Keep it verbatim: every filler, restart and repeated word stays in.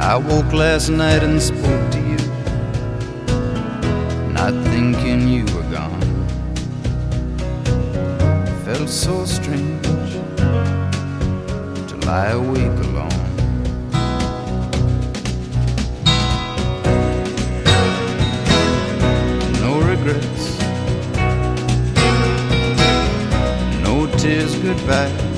I woke last night and spoke to you, not thinking you were gone. Felt so strange to lie awake alone. No regrets, no tears goodbye.